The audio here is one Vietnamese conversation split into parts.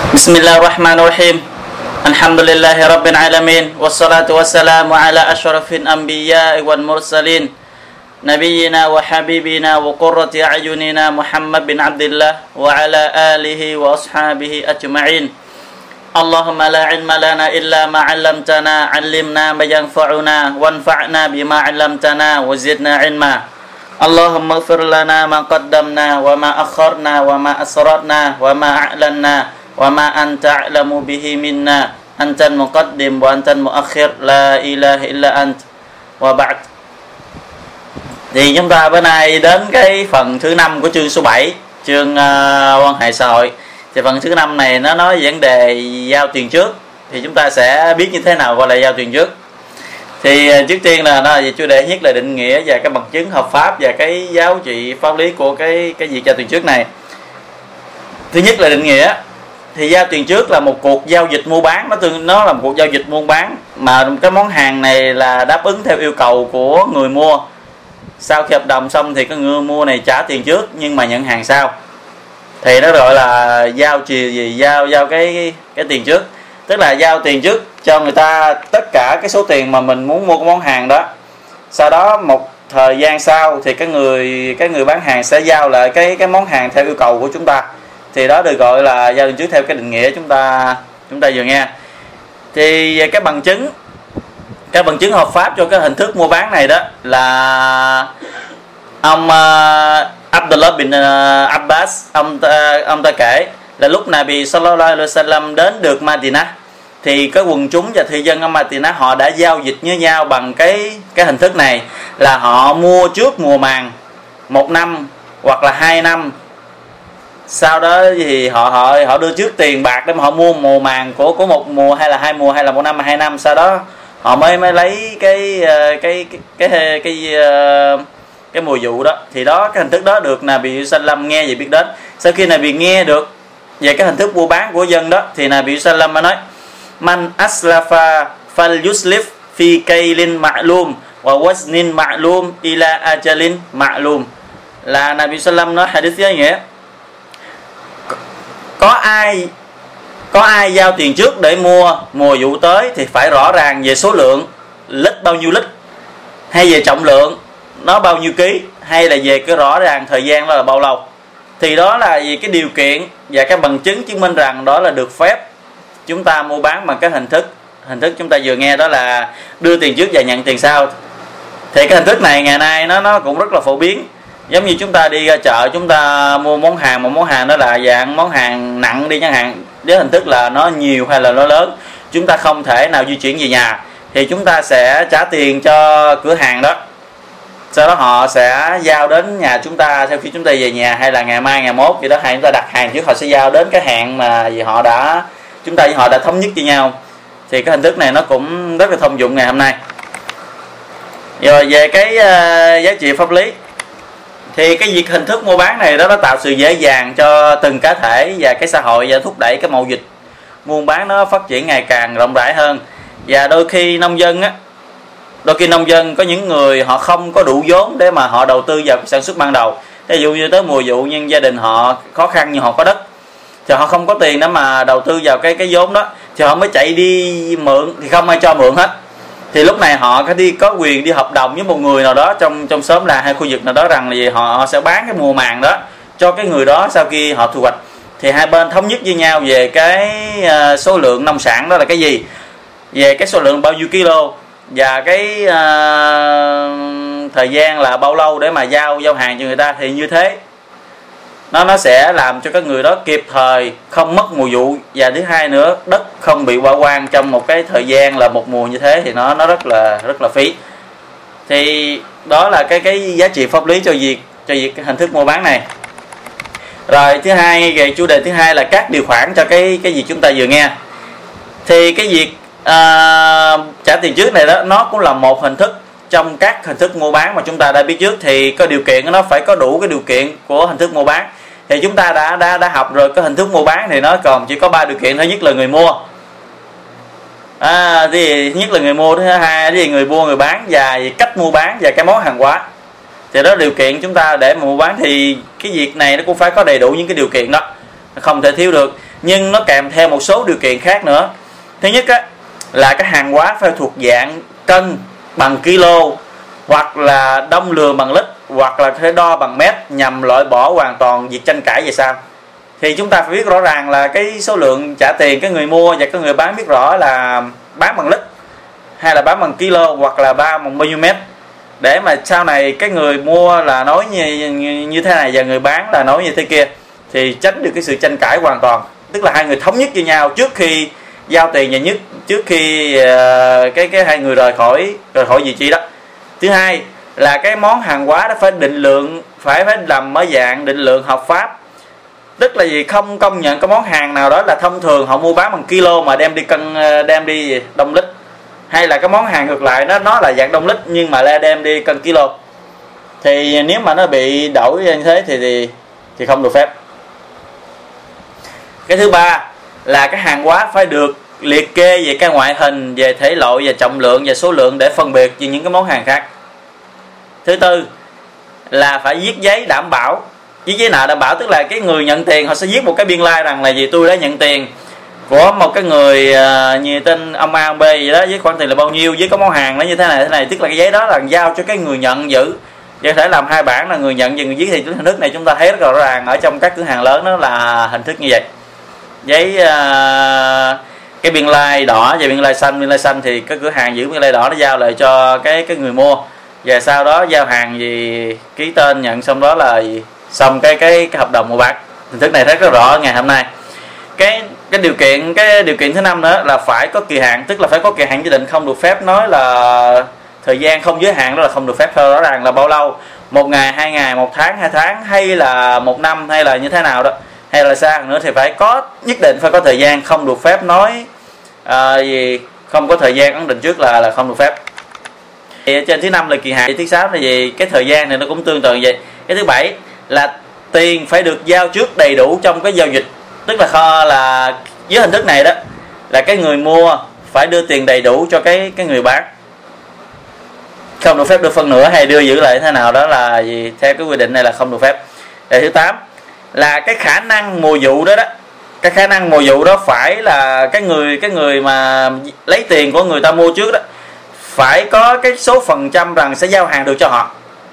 Bismillahirrahmanirrahim. Alhamdulillahi rabbil alamin. Wassalatu wassalamu ala asyrafil anbiya'i wal mursalin. Nabiyyina wa habibina wa qurrati a'yunina Muhammad bin Abdullah wa ala alihi wa ashabihi ajma'in. Allahumma la ilma lana illa ma 'allamtana, 'allimna ma yanfa'una wanfa'na bima 'allamtana wa zidna ilma. Allahumma ighfir lana ma qaddamna wa ma akharna wa ma asrarna wa ma a'lanna wa ma anta a'lamu bihi minna antal muqaddim wa antal muakhir la ilaha illa ant wa ba'd. Thì chúng ta bữa nay đến cái phần thứ 5 của chương số 7, chương quan hệ xã hội. Thì phần thứ 5 này nó nói về vấn đề giao tiền trước. Thì chúng ta sẽ biết như thế nào gọi là giao tiền trước. Thì trước tiên là nó về chủ đề nhất là định nghĩa và cái bằng chứng hợp pháp và cái giáo trị pháp lý của cái việc giao tiền trước này. Thứ nhất là định nghĩa. Thì giao tiền trước là một cuộc giao dịch mua bán, nó là một cuộc giao dịch mua bán mà cái món hàng này là đáp ứng theo yêu cầu của người mua. Sau khi hợp đồng xong thì cái người mua này trả tiền trước nhưng mà nhận hàng sau. Thì nó gọi là giao cái tiền trước. Tức là giao tiền trước cho người ta tất cả cái số tiền mà mình muốn mua cái món hàng đó. Sau đó một thời gian sau thì cái người bán hàng sẽ giao lại cái món hàng theo yêu cầu của chúng ta. Thì đó được gọi là giao tiền trước theo cái định nghĩa chúng ta vừa nghe. Thì về cái bằng chứng hợp pháp cho cái hình thức mua bán này đó là ông Abdullah bin Abbas, ông ta kể là lúc Nabi sallallahu alaihi wasallam đến được Madinah thì cái quần chúng và thị dân ở Madinah họ đã giao dịch với nhau bằng cái hình thức này, là họ mua trước mùa màng 1 năm hoặc là 2 năm. Sau đó thì họ đưa trước tiền bạc để mà họ mua mùa màng của một mùa hay là 2 mùa hay là 1 năm hay 2 năm. Sau đó họ mới lấy cái mùa vụ đó. Thì đó, cái hình thức đó được Nabi sallam nghe vậy biết đến. Sau khi Nabi nghe được về cái hình thức mua bán của dân đó thì Nabi sallam mới nói: Man aslafa fal yuslif fi kaylin ma'lum wa waznin ma'lum ila ajalin ma'lum. Là Nabi sallam nói hadith với nghĩa có ai giao tiền trước để mua mùa vụ tới thì phải rõ ràng về số lượng lít, bao nhiêu lít, hay về trọng lượng nó bao nhiêu ký, hay là về cái rõ ràng thời gian đó là bao lâu. Thì đó là vì cái điều kiện và cái bằng chứng chứng minh rằng đó là được phép chúng ta mua bán bằng cái hình thức chúng ta vừa nghe, đó là đưa tiền trước và nhận tiền sau. Thì cái hình thức này ngày nay nó cũng rất là phổ biến. Giống như chúng ta đi ra chợ, chúng ta mua món hàng, một món hàng đó là dạng món hàng nặng đi chẳng hạn, với hình thức là nó nhiều hay là nó lớn, chúng ta không thể nào di chuyển về nhà, thì chúng ta sẽ trả tiền cho cửa hàng đó. Sau đó họ sẽ giao đến nhà chúng ta sau khi chúng ta về nhà, hay là ngày mai ngày mốt gì đó, hay chúng ta đặt hàng trước họ sẽ giao đến cái hạn mà chúng ta với họ đã thống nhất với nhau. Thì cái hình thức này nó cũng rất là thông dụng ngày hôm nay. Rồi về cái giá trị pháp lý, thì cái việc hình thức mua bán này đó nó tạo sự dễ dàng cho từng cá thể và cái xã hội, và thúc đẩy cái mậu dịch buôn bán nó phát triển ngày càng rộng rãi hơn. Và đôi khi nông dân có những người họ không có đủ vốn để mà họ đầu tư vào sản xuất ban đầu. Ví dụ như tới mùa vụ nhưng gia đình họ khó khăn nhưng họ có đất, thì họ không có tiền để mà đầu tư vào cái vốn đó, thì họ mới chạy đi mượn, thì không ai cho mượn hết. Thì lúc này họ có quyền đi hợp đồng với một người nào đó trong xóm làng hay khu vực nào đó, rằng là họ sẽ bán cái mùa màng đó cho cái người đó sau khi họ thu hoạch. Thì hai bên thống nhất với nhau về cái số lượng nông sản đó là cái gì, về cái số lượng bao nhiêu kilo, và cái thời gian là bao lâu để mà giao hàng cho người ta. Thì như thế nó sẽ làm cho các người đó kịp thời, không mất mùa vụ, và thứ hai nữa đất không bị bỏ hoang trong một cái thời gian là một mùa như thế, thì nó rất là phí. Thì đó là cái giá trị pháp lý cho việc hình thức mua bán này. Rồi thứ hai, về chủ đề thứ hai là các điều khoản cho cái việc chúng ta vừa nghe. Thì cái việc trả tiền trước này đó, nó cũng là một hình thức trong các hình thức mua bán mà chúng ta đã biết trước. Thì có điều kiện, nó phải có đủ cái điều kiện của hình thức mua bán. Thì chúng ta đã học rồi, cái hình thức mua bán thì nó còn chỉ có 3 điều kiện. Thứ nhất là người mua, thì thứ nhất là người mua, thứ hai là người mua, người bán, và cách mua bán và cái món hàng hóa. Thì đó điều kiện chúng ta để mà mua bán. Thì cái việc này nó cũng phải có đầy đủ những cái điều kiện đó, không thể thiếu được. nhưng nó kèm theo một số điều kiện khác nữa. Thứ nhất á, là cái hàng hóa phải thuộc dạng cân bằng kilo, hoặc là đong lường bằng lít, hoặc là phải đo bằng mét, nhằm loại bỏ hoàn toàn việc tranh cãi về sau. Thì chúng ta phải biết rõ ràng là cái số lượng trả tiền, cái người mua và cái người bán biết rõ là bán bằng lít hay là bán bằng kilo, hoặc là bán bằng bao nhiêu mét, để mà sau này cái người mua là nói như thế này và người bán là nói như thế kia, thì tránh được cái sự tranh cãi hoàn toàn. Tức là hai người thống nhất với nhau trước khi giao tiền, và trước khi cái hai người rời khỏi vị trí đó. Thứ hai là cái món hàng hóa đó phải định lượng, phải làm ở dạng định lượng hợp pháp. Tức là gì? Không công nhận cái món hàng nào đó là thông thường họ mua bán bằng kilo mà đem đi đông lít, hay là cái món hàng ngược lại nó là dạng đông lít nhưng mà đem đi cân kilo. Thì nếu mà nó bị đổi như thế thì không được phép. Cái thứ ba là cái hàng hóa phải được liệt kê về cái ngoại hình, về thể loại, về trọng lượng và số lượng để phân biệt với những cái món hàng khác. Thứ tư là phải viết giấy đảm bảo. Viết giấy nợ đảm bảo tức là cái người nhận tiền họ sẽ viết một cái biên lai rằng là gì, tôi đã nhận tiền của một cái người như tên ông A ông B vậy đó, với khoản tiền là bao nhiêu, với có món hàng nó như thế này. Tức là cái giấy đó là giao cho cái người nhận giữ. Có thể làm hai bản là người nhận và người viết. Thì hình thức này chúng ta thấy rất rõ ràng ở trong các cửa hàng lớn, đó là hình thức như vậy. Giấy cái biên lai đỏ và biên lai xanh. Biên lai xanh thì cái cửa hàng giữ biên lai đỏ nó giao lại cho cái người mua, và sau đó giao hàng gì ký tên nhận, xong đó là xong cái hợp đồng mua bán. Hình thức này thấy rất rõ ngày hôm nay. Cái điều kiện thứ năm nữa là phải có kỳ hạn, tức là phải có kỳ hạn quy định, không được phép nói là thời gian không giới hạn, đó là không được phép. Rõ ràng là bao lâu, 1 ngày, 2 ngày, 1 tháng, 2 tháng, hay là 1 năm, hay là như thế nào đó, hay là xa nữa, thì phải có, nhất định phải có thời gian. Không được phép nói gì không có thời gian ấn định trước là không được phép. Thì trên thứ năm là kỳ hạn. Thứ sáu là gì, cái thời gian này nó cũng tương tự như vậy. Cái thứ bảy là tiền phải được giao trước đầy đủ trong cái giao dịch. Tức là với hình thức này đó là cái người mua phải đưa tiền đầy đủ cho cái người bán, không được phép đưa phân nửa hay đưa giữ lại thế nào đó, là gì theo cái quy định này là không được phép. Điều thứ 8 là cái khả năng mùa vụ đó. Cái khả năng mùa vụ đó phải là cái người mà lấy tiền của người ta mua trước đó phải có cái số phần trăm rằng sẽ giao hàng được cho họ,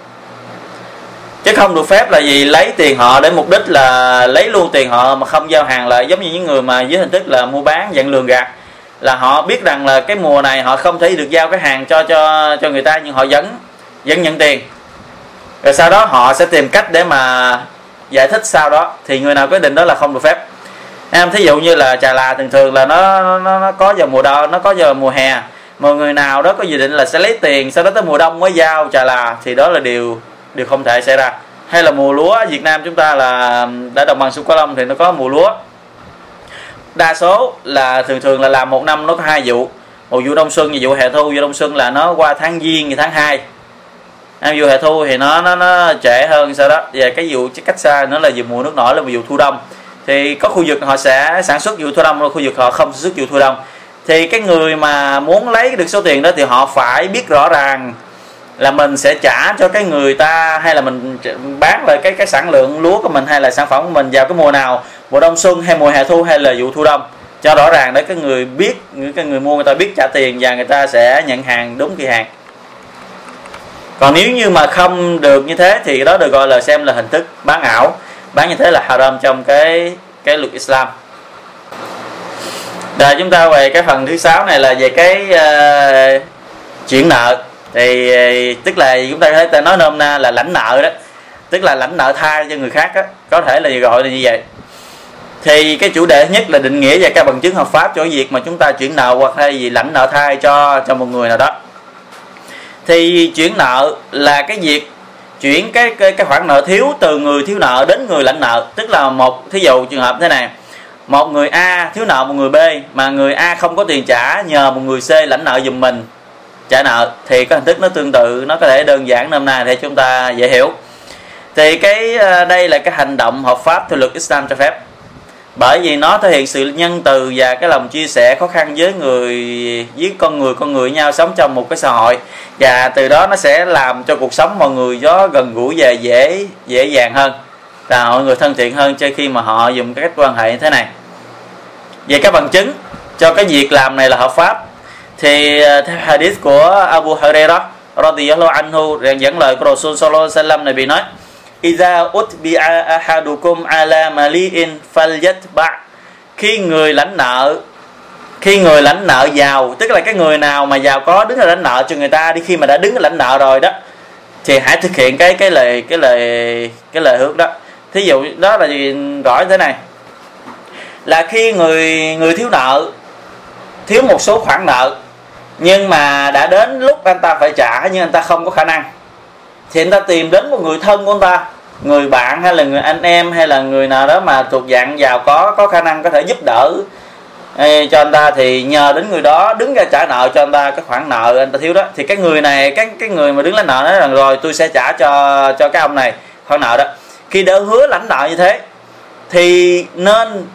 chứ không được phép là gì lấy tiền họ để mục đích là lấy luôn tiền họ mà không giao hàng lại. Giống như những người mà với hình thức là mua bán dạng lường gạt, là họ biết rằng là cái mùa này họ không thể được giao cái hàng cho người ta, nhưng họ vẫn nhận tiền, rồi sau đó họ sẽ tìm cách để mà giải thích sau đó. Thì người nào quyết định đó là không được phép. Em thí dụ như là trà là thường là nó có vào mùa đông, nó có vào mùa hè, mà người nào đó có dự định là sẽ lấy tiền sau đó tới mùa đông mới giao trà là, thì đó là điều không thể xảy ra. Hay là mùa lúa, Việt Nam chúng ta là đã đồng bằng sông Cửu Long thì nó có mùa lúa, đa số là thường là làm một năm nó có 2 vụ, một vụ đông xuân và vụ hè thu. Vụ đông xuân là nó qua tháng Giêng và tháng 2, vụ hè thu thì nó trễ hơn sau đó. Và cái vụ cách xa nữa là vụ mùa nước nổi, là vụ thu đông. Thì có khu vực họ sẽ sản xuất vụ thu đông, rồi khu vực họ không sản xuất vụ thu đông. Thì cái người mà muốn lấy được số tiền đó thì họ phải biết rõ ràng là mình sẽ trả cho cái người ta, hay là mình bán lại cái sản lượng lúa của mình hay là sản phẩm của mình vào cái mùa nào, mùa đông xuân hay mùa hè thu hay là vụ thu đông, cho rõ ràng để cái người biết, cái người mua người ta biết trả tiền và người ta sẽ nhận hàng đúng kỳ hạn. Còn nếu như mà không được như thế thì đó được gọi là xem là hình thức bán ảo. Bán như thế là haram trong cái luật Islam. Rồi chúng ta về cái phần thứ 6 này là về cái chuyển nợ. Thì tức là chúng ta có thể nói nôm na là lãnh nợ đó, tức là lãnh nợ thay cho người khác đó, có thể là gọi là như vậy. Thì cái chủ đề nhất là định nghĩa và cái bằng chứng hợp pháp cho việc mà chúng ta chuyển nợ hoặc hay gì lãnh nợ thay cho một người nào đó. Thì chuyển nợ là cái việc chuyển cái khoản nợ thiếu từ người thiếu nợ đến người lãnh nợ. Tức là thí dụ trường hợp thế này, một người A thiếu nợ một người B, mà người A không có tiền trả, nhờ một người C lãnh nợ giùm mình trả nợ, thì cái hình thức nó tương tự, nó có thể đơn giản nôm na để chúng ta dễ hiểu. Thì đây là cái hành động hợp pháp theo luật Islam cho phép, bởi vì nó thể hiện sự nhân từ và cái lòng chia sẻ khó khăn với con người với nhau sống trong một cái xã hội, và từ đó nó sẽ làm cho cuộc sống mọi người có gần gũi và dễ dàng hơn, là mọi người thân thiện hơn cho khi mà họ dùng cái cách quan hệ như thế này. về các bằng chứng cho cái việc làm này là hợp pháp. Thì theo hadith của Abu Hurairah radhiyallahu anhu dẫn lời của Rasul sallallahu alaihi wasallam, này bị nói: "Iza utbi'a ahadukum ala mali'in falyatba'." Khi người lãnh nợ giàu, tức là cái người nào mà giàu có đứng ra lãnh nợ cho người ta đi, khi mà đã đứng ra lãnh nợ rồi đó thì hãy thực hiện cái lời hứa đó. Thí dụ đó là gì? Rõ thế này là khi người thiếu nợ thiếu một số khoản nợ, nhưng mà đã đến lúc anh ta phải trả nhưng anh ta không có khả năng, thì anh ta tìm đến một người thân của anh ta, người bạn hay là người anh em hay là người nào đó mà thuộc dạng giàu có khả năng có thể giúp đỡ cho anh ta, thì nhờ đến người đó đứng ra trả nợ cho anh ta cái khoản nợ anh ta thiếu đó. Thì cái người này, cái người mà đứng lãnh nợ nói rằng rồi tôi sẽ trả cho cái ông này khoản nợ đó. Khi đã hứa lãnh nợ như thế thì nên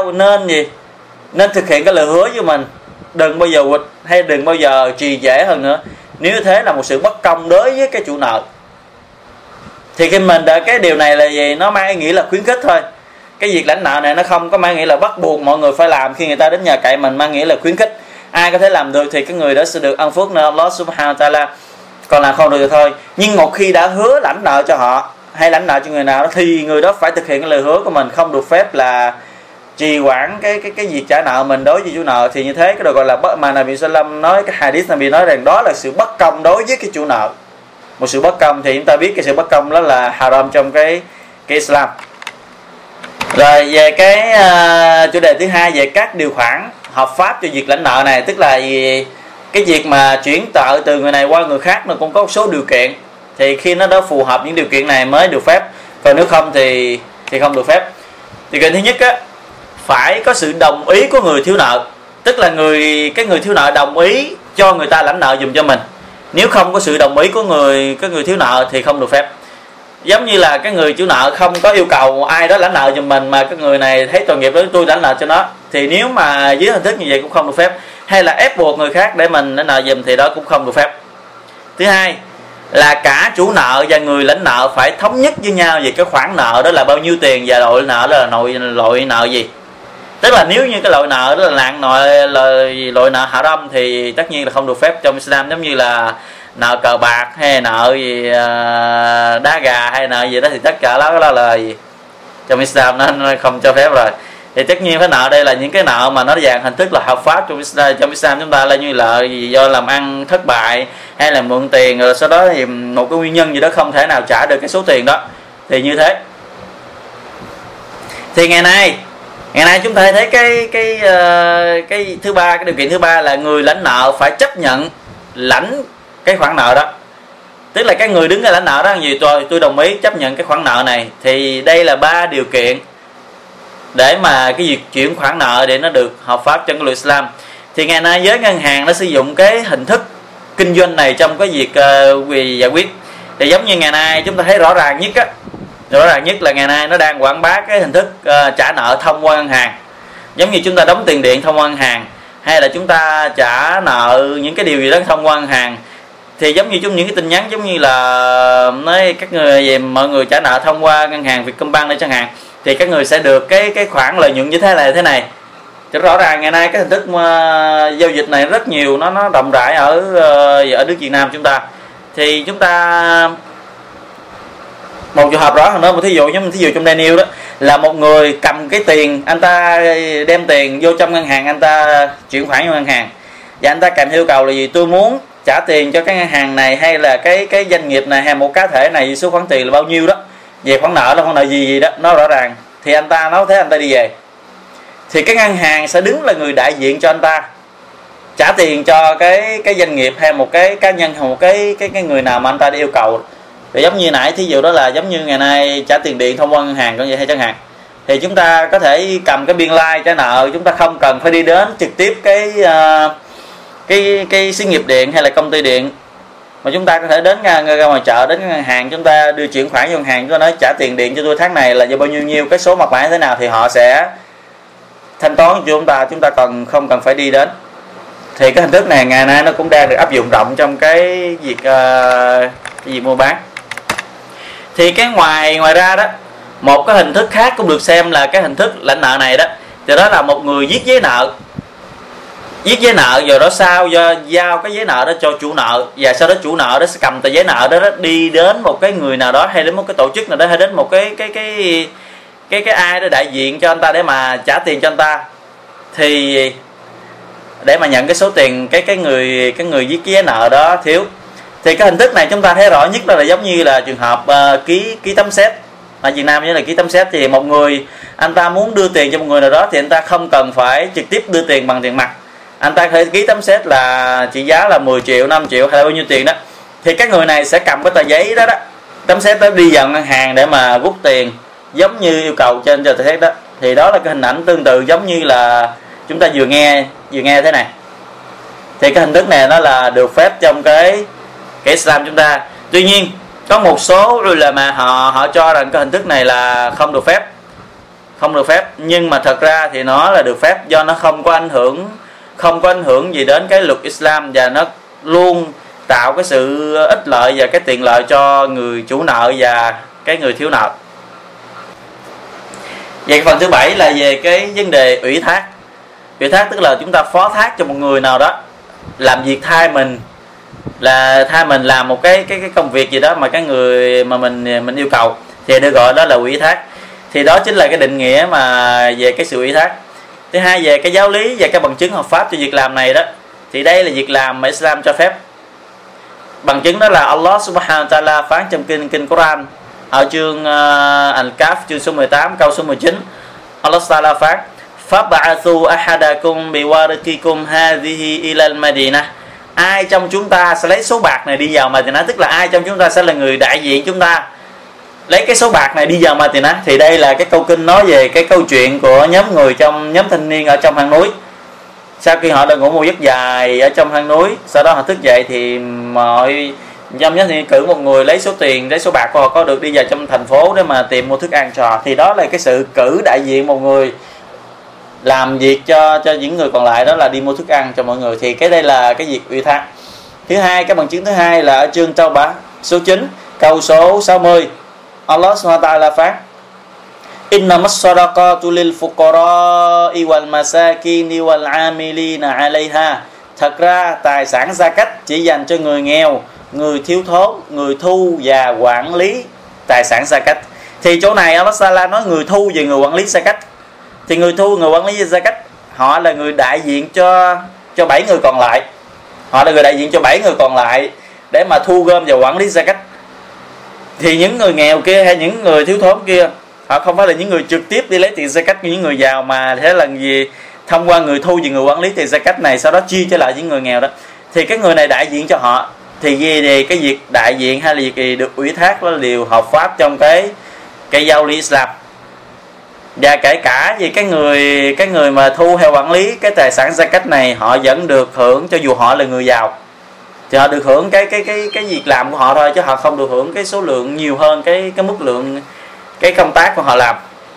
thực hiện cái lời hứa với mình, đừng bao giờ quỵt hay đừng bao giờ trì trệ hơn nữa. Nếu thế là một sự bất công đối với cái chủ nợ. Thì khi mình đã cái điều này là gì? Nó mang ý nghĩa là khuyến khích thôi. Cái việc lãnh nợ này nó không có mang nghĩa là bắt buộc mọi người phải làm khi người ta đến nhờ cậy mình, mang nghĩa là khuyến khích. Ai có thể làm được thì cái người đó sẽ được ăn phước nơi Allah subhanahu wa ta'ala, còn làm không được thì thôi. Nhưng một khi đã hứa lãnh nợ cho họ hay lãnh nợ cho người nào đó thì người đó phải thực hiện cái lời hứa của mình, không được phép là trì hoãn cái việc trả nợ mình đối với chủ nợ. Thì như thế cái được gọi là bất, mà Nabi sallam nói, cái hadith Nabi nói rằng đó là sự bất công đối với cái chủ nợ. Một sự bất công thì chúng ta biết cái sự bất công đó là haram trong cái Islam. Rồi về cái chủ đề thứ hai về các điều khoản hợp pháp cho việc lãnh nợ này, tức là cái việc mà chuyển nợ từ người này qua người khác nó cũng có một số điều kiện, thì khi nó đã phù hợp những điều kiện này mới được phép, còn nếu không thì không được phép. Điều kiện thứ nhất á, phải có sự đồng ý của người thiếu nợ, tức là cái người thiếu nợ đồng ý cho người ta lãnh nợ dùm cho mình. Nếu không có sự đồng ý của cái người thiếu nợ thì không được phép. Giống như là cái người chủ nợ không có yêu cầu ai đó lãnh nợ giùm mình, mà cái người này thấy tội nghiệp đó tôi lãnh nợ cho nó, thì nếu mà dưới hình thức như vậy cũng không được phép. Hay là ép buộc người khác để mình lãnh nợ giùm thì đó cũng không được phép. Thứ hai là cả chủ nợ và người lãnh nợ phải thống nhất với nhau về cái khoản nợ đó là bao nhiêu tiền và loại nợ đó là loại nợ gì. Tức là nếu như cái loại nợ đó là loại nợ haram thì tất nhiên là không được phép trong Islam, giống như là nợ cờ bạc hay nợ gì đá gà hay nợ gì đó, thì tất cả đó là gì? Trong Islam nó không cho phép rồi. Thì tất nhiên cái nợ đây là những cái nợ mà nó dạng hình thức là hợp pháp trong Islam chúng ta, là như là do làm ăn thất bại hay là mượn tiền rồi sau đó thì một cái nguyên nhân gì đó không thể nào trả được cái số tiền đó, thì như thế. Thì ngày nay chúng ta thấy cái thứ ba, cái điều kiện thứ ba là người lãnh nợ phải chấp nhận lãnh cái khoản nợ đó. Tức là cái người đứng ra lãnh nợ đó là gì? Tôi đồng ý chấp nhận cái khoản nợ này. Thì đây là 3 điều kiện để mà cái việc chuyển khoản nợ để nó được hợp pháp trong cái luật Islam. Thì ngày nay giới ngân hàng nó sử dụng cái hình thức kinh doanh này trong cái việc giải quyết. Thì giống như ngày nay chúng ta thấy rõ ràng nhất là ngày nay nó đang quảng bá cái hình thức trả nợ thông qua ngân hàng. Giống như chúng ta đóng tiền điện thông qua ngân hàng, hay là chúng ta trả nợ những cái điều gì đó thông qua ngân hàng. Thì giống như trong những cái tin nhắn giống như là nói các người về mọi người trả nợ thông qua ngân hàng Vietcombank đây chẳng hạn, thì các người sẽ được cái khoản lợi nhuận như thế này. Thì rõ ràng ngày nay cái hình thức giao dịch này rất nhiều, nó rộng rãi ở nước Việt Nam chúng ta. Thì chúng ta một trường hợp rõ hơn nữa, một thí dụ trong Daniel đó, là một người cầm cái tiền, anh ta đem tiền vô trong ngân hàng, anh ta chuyển khoản vô ngân hàng, và anh ta kèm theo yêu cầu là gì? Tôi muốn trả tiền cho cái ngân hàng này hay là cái doanh nghiệp này hay một cá thể này, số khoản tiền là bao nhiêu đó, về khoản nợ là khoản nợ gì đó, nó rõ ràng. Thì anh ta nói thế, anh ta đi về, thì cái ngân hàng sẽ đứng là người đại diện cho anh ta trả tiền cho cái doanh nghiệp hay một cái cá nhân hay một cái người nào mà anh ta đi yêu cầu. Thì giống như nãy thí dụ đó là giống như ngày nay trả tiền điện thông qua ngân hàng, có vậy hay chẳng hạn, thì chúng ta có thể cầm cái biên lai trả nợ, chúng ta không cần phải đi đến trực tiếp cái xí nghiệp điện hay là công ty điện, mà chúng ta có thể đến ra ngoài chợ, đến ngân hàng, chúng ta đưa chuyển khoản vô ngân hàng, chúng ta nói trả tiền điện cho tôi tháng này là bao nhiêu, cái số mặt mã thế nào thì họ sẽ thanh toán cho chúng ta còn không cần phải đi đến. Thì cái hình thức này ngày nay nó cũng đang được áp dụng rộng trong cái việc mua bán. Thì cái ngoài ra đó, một cái hình thức khác cũng được xem là cái hình thức lãnh nợ này đó, thì đó là một người viết giấy nợ rồi đó sao giao cái giấy nợ đó cho chủ nợ, và sau đó chủ nợ đó sẽ cầm tờ giấy nợ đó đi đến một cái người nào đó hay đến một cái tổ chức nào đó hay đến một cái ai đó đại diện cho anh ta để mà trả tiền cho anh ta, thì để mà nhận cái số tiền cái người viết cái giấy nợ đó thiếu. Thì cái hình thức này chúng ta thấy rõ nhất là giống như là trường hợp ký tấm séc ở Việt Nam, như là ký tấm séc. Thì một người anh ta muốn đưa tiền cho một người nào đó thì anh ta không cần phải trực tiếp đưa tiền bằng tiền mặt, anh ta phải ký tấm séc là trị giá là 10 triệu, 5 triệu hay là bao nhiêu tiền đó, thì cái người này sẽ cầm cái tờ giấy đó tấm séc đó đi vào ngân hàng để mà rút tiền giống như yêu cầu trên tờ séc đó. Thì đó là cái hình ảnh tương tự giống như là chúng ta vừa nghe thế này. Thì cái hình thức này nó là được phép trong cái Islam chúng ta. Tuy nhiên có một số ulama họ cho rằng cái hình thức này là không được phép, nhưng mà thật ra thì nó là được phép, do nó không có ảnh hưởng gì đến cái luật Islam, và nó luôn tạo cái sự ích lợi và cái tiện lợi cho người chủ nợ và cái người thiếu nợ. Vậy phần thứ 7 là về cái vấn đề ủy thác. Ủy thác tức là chúng ta phó thác cho một người nào đó làm việc thay mình làm một cái công việc gì đó mà cái người mà mình yêu cầu, thì được gọi đó là ủy thác. Thì đó chính là cái định nghĩa mà về cái sự ủy thác. Thứ hai, về cái giáo lý và cái bằng chứng hợp pháp cho việc làm này đó, thì đây là việc làm mà Islam cho phép. Bằng chứng đó là Allah Subhanahu wa Ta'ala phán trong kinh Quran ở chương Al-Kahf chương số 18 câu số 19. Allah Ta'ala phán: "Fab'athu ahadakum biwariqikum hadhihi ila al-Madinah." Ai trong chúng ta sẽ lấy số bạc này đi vào Madinah, tức là ai trong chúng ta sẽ là người đại diện chúng ta lấy cái số bạc này đi vào Madinah. Thì đây là cái câu kinh nói về cái câu chuyện của nhóm người trong nhóm thanh niên ở trong hang núi. Sau khi họ đã ngủ một giấc dài ở trong hang núi, sau đó họ thức dậy thì mọi trong nhóm thanh niên cử một người lấy số bạc của họ có được đi vào trong thành phố để mà tìm mua thức ăn cho họ. Thì đó là cái sự cử đại diện một người làm việc cho những người còn lại, đó là đi mua thức ăn cho mọi người. Thì cái đây là cái việc ủy thác. Thứ hai, cái bằng chứng thứ hai là ở chương Tauba số 9 câu số 60. Allah Subhanahu wa Ta'ala phán: "Innamas sadaqatu lil fuqara'i wal masakini wal 'amilina 'alayha." Thật ra tài sản zakat chỉ dành cho người nghèo, người thiếu thốn, người thu và quản lý tài sản zakat. Thì chỗ này Allah Ta'ala nói người thu và người quản lý zakat. Thì người thu, người quản lý zakat họ là người đại diện cho 7 người còn lại. Họ là người đại diện cho 7 người còn lại để mà thu gom và quản lý zakat. Thì những người nghèo kia hay những người thiếu thốn kia, họ không phải là những người trực tiếp đi lấy tiền zakat như những người giàu, mà thế là gì thông qua người thu và người quản lý tiền zakat này, sau đó chia cho lại những người nghèo đó. Thì cái người này đại diện cho họ. Thì về cái việc đại diện hay là việc gì được ủy thác đó là điều hợp pháp trong cái giáo lý Islam. Và kể cả vì cái người mà thu hay quản lý cái tài sản zakat này, họ vẫn được hưởng cho dù họ là người giàu. Thì họ được hưởng cái việc làm của họ thôi, chứ họ không được hưởng cái số lượng nhiều hơn cái mức lượng cái công tác của họ làm.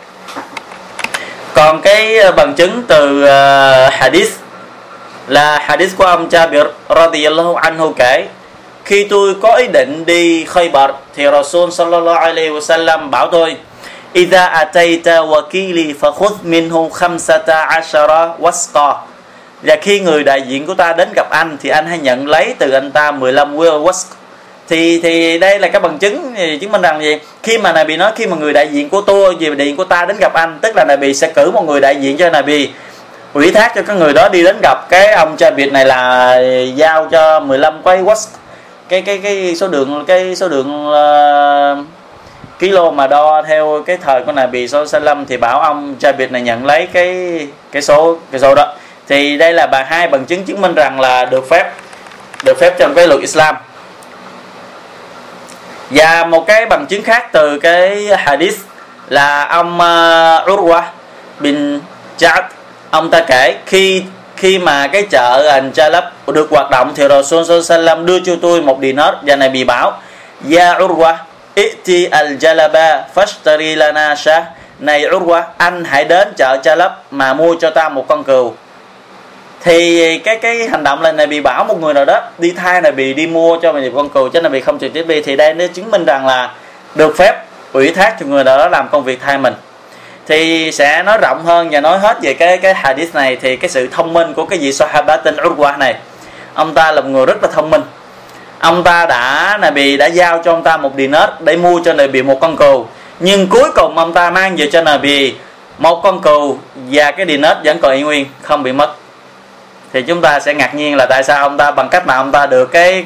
Còn cái bằng chứng từ hadith là hadith của ông Jabir radiyallahu anhu kể: khi tôi có ý định đi Khaybar thì Rasul sallallahu alaihi wasallam bảo tôi: "Idha ataita wakili fakhudh minhu 15 wasqa." Và khi người đại diện của ta đến gặp anh thì anh hãy nhận lấy từ anh ta 15 wasq. Thì đây là cái bằng chứng chứng minh rằng gì? Khi mà Nabi nói khi mà người đại diện của tôi, đại diện của ta đến gặp anh, tức là Nabi sẽ cử một người đại diện cho Nabi, ủy thác cho cái người đó đi đến gặp cái ông Jabir này, là giao cho 15 cái wasq, cái số lượng kilo mà đo theo cái thời của Nabi sallallahu alaihi wasallam, thì bảo ông Jabir này nhận lấy cái số đó. Thì đây là hai bằng chứng chứng minh rằng là được phép trong cái luật Islam. Và một cái bằng chứng khác từ cái hadith là ông Urwa bin Ja'd, ông ta kể khi mà cái chợ Al-Jalab được hoạt động thì Rasul sallallahu alaihi wasallam đưa cho tôi 1 dinar, và này bị bảo: "Ya Urwa, i'ti al-Jalaba fashtari lana shah." Này Urwa, anh hãy đến chợ Jalab mà mua cho ta một con cừu. Thì cái hành động là này bị bảo một người nào đó đi thay này bị đi mua cho mình một con cừu, chứ này bị không trực tiếp đi. Thì đây nó chứng minh rằng là được phép ủy thác cho người nào đó làm công việc thay mình. thì sẽ nói rộng hơn và nói hết về cái hadith này. Thì cái sự thông minh của cái vị Sahaba tên Urwa này, ông ta là một người rất là thông minh. Ông ta Nabi đã giao cho ông ta một dinar để mua cho Nabi một con cừu, nhưng cuối cùng ông ta mang về cho Nabi một con cừu và cái dinar vẫn còn y nguyên, không bị mất. Thì chúng ta sẽ ngạc nhiên là tại sao ông ta, bằng cách nào ông ta được cái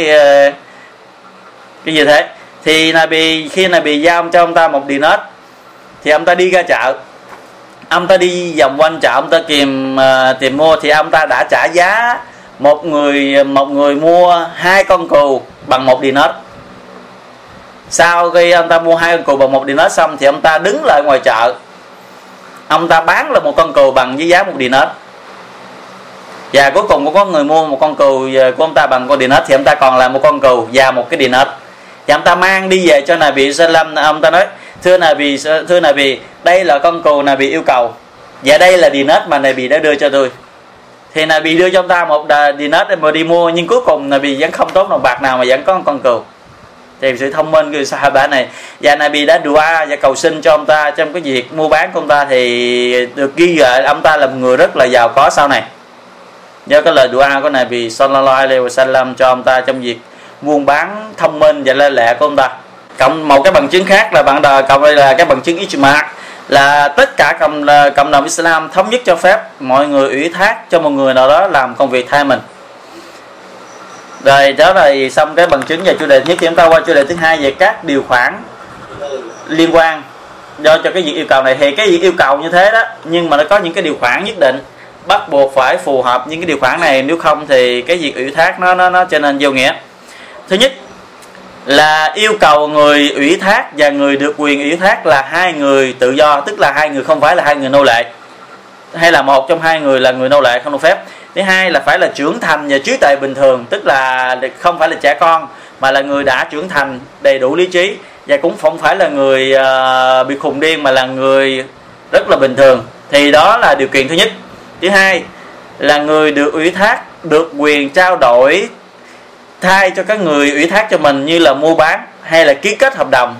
gì thế. Thì khi Nabi giao cho ông ta một dinar, thì ông ta đi ra chợ, ông ta đi vòng quanh chợ, ông ta tìm mua. Thì ông ta đã trả giá một người mua 2 con cừu bằng 1 dinar. Sau khi ông ta mua 2 con cừu bằng 1 dinar xong, thì ông ta đứng lại ngoài chợ, ông ta bán là một con cừu bằng với giá 1 dinar. Và cuối cùng cũng có người mua một con cừu của ông ta bằng 1 dinar, thì ông ta còn là một con cừu và một cái dinar. Thì ông ta mang đi về cho Nabi sallam. Ông ta nói: thưa Nabi, đây là con cừu Nabi yêu cầu, và đây là dinar mà Nabi đã đưa cho tôi. Thì Nabi đưa cho ông ta một dinar để mà đi mua, nhưng cuối cùng Nabi vẫn không tốn đồng bạc nào mà vẫn có một con cừu. Thì sự thông minh của Sahaba này, và Nabi đã dua và cầu xin cho ông ta trong cái việc mua bán của ông ta, thì được ghi lại ông ta là một người rất là giàu có sau này, do cái lời dua của Nabi sallallahu alaihi wasallam cho ông ta trong việc buôn bán thông minh và lê lẹ của ông ta. Cộng một cái bằng chứng khác là cộng đây là cái bằng chứng ijma, là tất cả cộng đồng Islam thống nhất cho phép mọi người ủy thác cho một người nào đó làm công việc thay mình. Rồi đó là xong cái bằng chứng về chủ đề thứ nhất. Thì chúng ta qua chủ đề thứ hai về các điều khoản liên quan do cho cái việc yêu cầu này. Thì cái việc yêu cầu như thế đó, nhưng mà nó có những cái điều khoản nhất định bắt buộc phải phù hợp những cái điều khoản này, nếu không thì cái việc ủy thác nó trở nên vô nghĩa. Thứ nhất là yêu cầu người ủy thác và người được quyền ủy thác là 2 người tự do, tức là 2 người, không phải là 2 người nô lệ, hay là một trong 2 người là người nô lệ không được phép. Thứ hai là phải là trưởng thành và trí tuệ bình thường, tức là không phải là trẻ con mà là người đã trưởng thành đầy đủ lý trí, và cũng không phải là người bị khùng điên mà là người rất là bình thường. Thì đó là điều kiện thứ nhất. Thứ hai là người được ủy thác được quyền trao đổi thay cho các người ủy thác cho mình, như là mua bán hay là ký kết hợp đồng,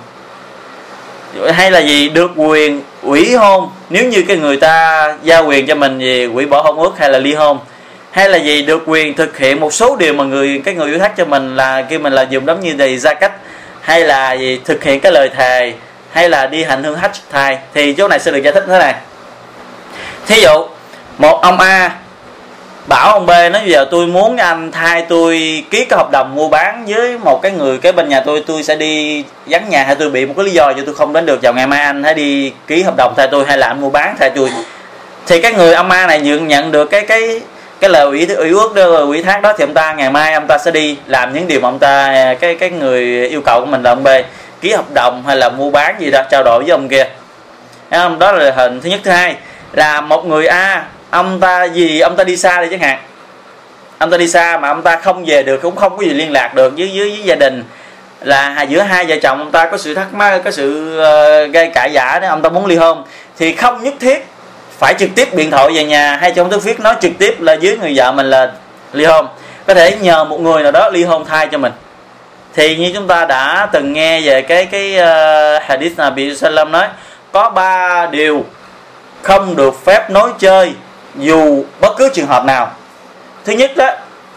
hay là được quyền hủy hôn nếu như cái người ta giao quyền cho mình về hủy bỏ hôn ước hay là ly hôn, hay là được quyền thực hiện một số điều mà cái người ủy thác cho mình là kêu mình là dùng giống như gia cách, hay là thực hiện cái lời thề, hay là đi hành hương hajj thai. Thì chỗ này sẽ được giải thích thế này. Thí dụ một ông A bảo ông B, nói giờ tôi muốn anh thay tôi ký cái hợp đồng mua bán với một cái người kế bên nhà tôi sẽ đi vắng nhà, hay tôi bị một cái lý do cho tôi không đến được vào ngày mai, anh hãy đi ký hợp đồng thay tôi, hay là anh mua bán thay tôi. Thì cái người ông A này nhận được cái lời ủy thác đó, thì ông ta ngày mai ông ta sẽ đi làm những điều mà ông ta cái người yêu cầu của mình là ông B ký hợp đồng hay là mua bán gì đó, trao đổi với ông kia. Thấy không? Đó là hình thứ nhất. Thứ hai là một người A, ông ta đi xa đi chẳng hạn, ông ta đi xa mà ông ta không về được, cũng không có gì liên lạc được với gia đình, là giữa hai vợ chồng ông ta có sự thắc mắc, có sự gây cãi vã đó, ông ta muốn ly hôn, thì không nhất thiết phải trực tiếp điện thoại về nhà hay trong thức viết nói trực tiếp là với người vợ mình là ly hôn, có thể nhờ một người nào đó ly hôn thay cho mình. Thì như chúng ta đã từng nghe về cái hadith Nabi sallam nói có 3 điều không được phép nói chơi dù bất cứ trường hợp nào. Thứ nhất đó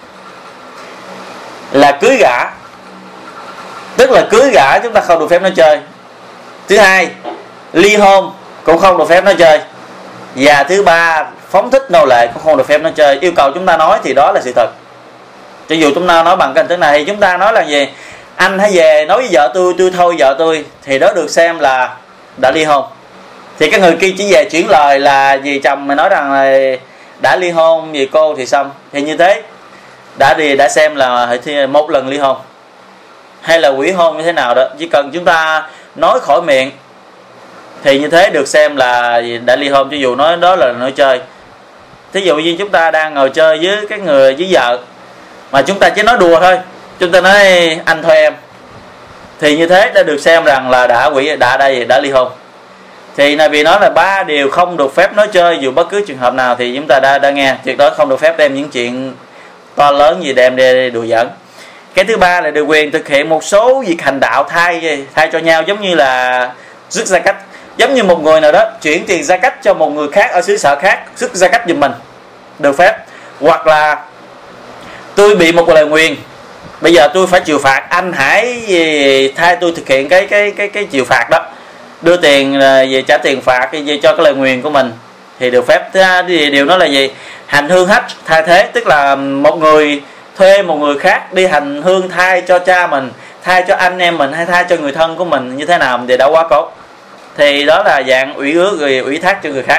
là cưới gả, tức là cưới gả chúng ta không được phép nói chơi. Thứ hai, ly hôn cũng không được phép nói chơi. Và thứ ba, phóng thích nô lệ cũng không được phép nói chơi. Yêu cầu chúng ta nói thì đó là sự thật. Cho dù chúng ta nói bằng cái hình thức này, thì chúng ta nói là gì? Anh hãy về nói với vợ tôi thôi vợ tôi, thì đó được xem là đã ly hôn. Thì cái người kia chỉ về chuyển lời là vì chồng mày nói rằng là đã ly hôn vì cô thì xong. Thì như thế đã xem là một lần ly hôn hay là hủy hôn như thế nào đó. Chỉ cần chúng ta nói khỏi miệng thì như thế được xem là đã ly hôn, cho dù nói đó là nói chơi. Thí dụ như chúng ta đang ngồi chơi với vợ mà chúng ta chỉ nói đùa thôi, chúng ta nói anh thôi em, thì như thế đã được xem rằng là đã ly hôn. Thì Nabi nói là 3 điều không được phép nói chơi dù bất cứ trường hợp nào, thì chúng ta đã nghe. Tuyệt đối không được phép đem những chuyện to lớn gì đem đi đùa giỡn. Cái thứ ba là được quyền thực hiện một số việc hành đạo thay cho nhau, giống như là rước zakat. Giống như một người nào đó chuyển tiền gia cách cho một người khác ở xứ sở khác xuất gia cách giùm mình, được phép. Hoặc là tôi bị một lời nguyền, bây giờ tôi phải chịu phạt, anh hãy thay tôi thực hiện cái chịu phạt đó, đưa tiền về trả tiền phạt về cho cái lời nguyền của mình thì được phép. Thứ hai điều đó là gì? Hành hương hajj thay thế, tức là một người thuê một người khác đi hành hương thay cho cha mình, thay cho anh em mình, hay thay cho người thân của mình như thế nào thì đã quá tốt. Thì đó là dạng ủy ước rồi ủy thác cho người khác.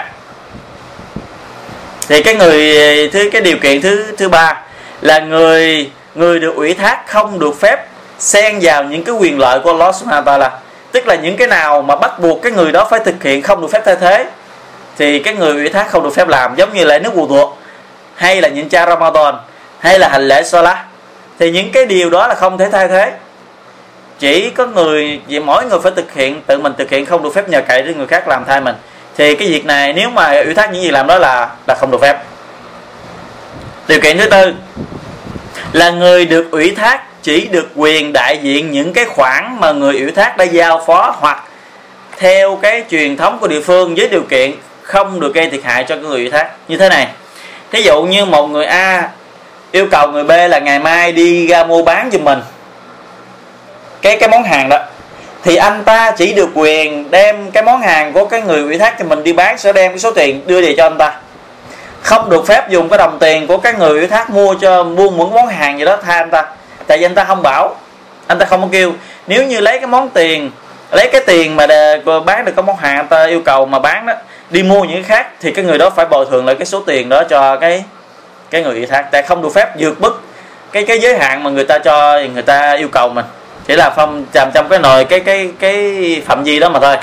Thì cái điều kiện thứ ba là người được ủy thác không được phép xen vào những cái quyền lợi của Allah Subhanahu wa Ta'ala. Tức là những cái nào mà bắt buộc cái người đó phải thực hiện không được phép thay thế thì cái người ủy thác không được phép làm. Giống như lễ nước wudu, hay là nhịn chay Ramadan, hay là hành lễ Salah, thì những cái điều đó là không thể thay thế. Chỉ có mỗi người phải thực hiện, tự mình thực hiện, không được phép nhờ cậy đến người khác làm thay mình. Thì cái việc này nếu mà ủy thác những gì làm đó là không được phép. Điều kiện thứ tư là người được ủy thác chỉ được quyền đại diện những cái khoản mà người ủy thác đã giao phó, hoặc theo cái truyền thống của địa phương, với điều kiện không được gây thiệt hại cho cái người ủy thác. Như thế này, thí dụ như một người A yêu cầu người B là ngày mai đi ra mua bán giùm mình cái món hàng đó, thì anh ta chỉ được quyền đem cái món hàng của cái người ủy thác cho mình đi bán, sẽ đem cái số tiền đưa về cho anh ta, không được phép dùng cái đồng tiền của cái người ủy thác mua những món hàng gì đó thay anh ta. Tại vì anh ta không bảo, anh ta không có kêu. Nếu như lấy cái tiền mà bán được cái món hàng anh ta yêu cầu mà bán đó, đi mua những cái khác, thì cái người đó phải bồi thường lại cái số tiền đó cho cái người ủy thác. Tại không được phép vượt mức cái giới hạn mà người ta yêu cầu mình, chỉ là không làm trong cái nồi cái phạm vi đó mà thôi.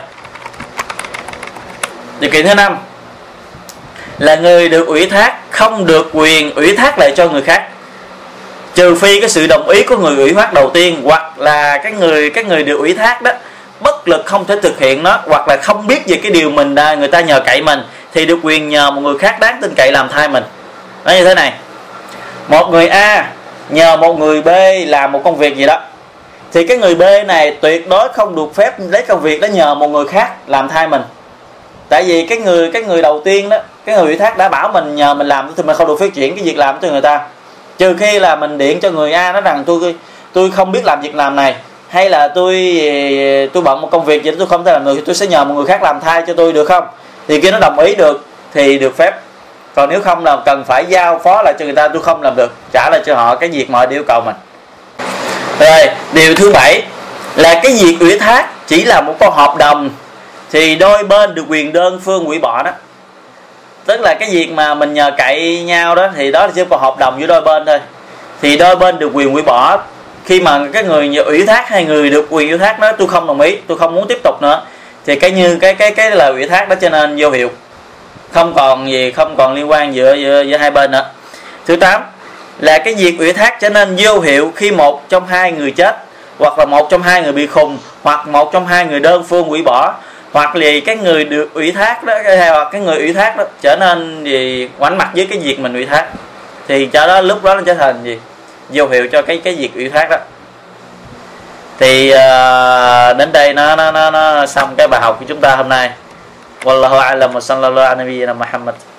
Điều kiện thứ năm là người được ủy thác không được quyền ủy thác lại cho người khác, trừ phi cái sự đồng ý của người ủy thác đầu tiên, hoặc là cái người được ủy thác đó bất lực không thể thực hiện nó, hoặc là không biết về cái điều người ta nhờ cậy mình, thì được quyền nhờ một người khác đáng tin cậy làm thay mình. Nó như thế này, một người A nhờ một người B làm một công việc gì đó, thì cái người B này tuyệt đối không được phép lấy công việc đó nhờ một người khác làm thay mình. Tại vì cái người đầu tiên đó, cái người ủy thác đã bảo mình nhờ mình làm, thì mình không được phép chuyển cái việc làm cho người ta, trừ khi là mình điện cho người A nói rằng tôi không biết làm việc làm này, hay là tôi bận một công việc gì đó tôi không thể làm được, thì tôi sẽ nhờ một người khác làm thay cho tôi được không, thì kia nó đồng ý được thì được phép. Còn nếu không là cần phải giao phó lại cho người ta, tôi không làm được, trả lại cho họ cái việc mà họ yêu cầu mình. Rồi, điều thứ 7 là cái việc ủy thác chỉ là một con hợp đồng, thì đôi bên được quyền đơn phương hủy bỏ đó. Tức là cái việc mà mình nhờ cậy nhau đó, thì đó là chỉ có hợp đồng giữa đôi bên thôi, thì đôi bên được quyền hủy bỏ. Khi mà cái người ủy thác hay người được quyền ủy thác nói tôi không đồng ý, tôi không muốn tiếp tục nữa, thì cái lời ủy thác đó cho nên vô hiệu, không còn liên quan giữa hai bên nữa. Thứ 8 là cái việc ủy thác trở nên vô hiệu khi một trong hai người chết, hoặc là một trong hai người bị khùng, hoặc một trong hai người đơn phương hủy bỏ, hoặc là cái người được ủy thác đó, hoặc cái người ủy thác đó trở nên ngoảnh mặt với cái việc mình ủy thác, thì cho đó lúc đó nó trở thành vô hiệu cho cái việc ủy thác đó. Thì đến đây nó xong cái bài học của chúng ta hôm nay. Wallahu a'lam wa sallallahu ala nabiyyina Muhammad.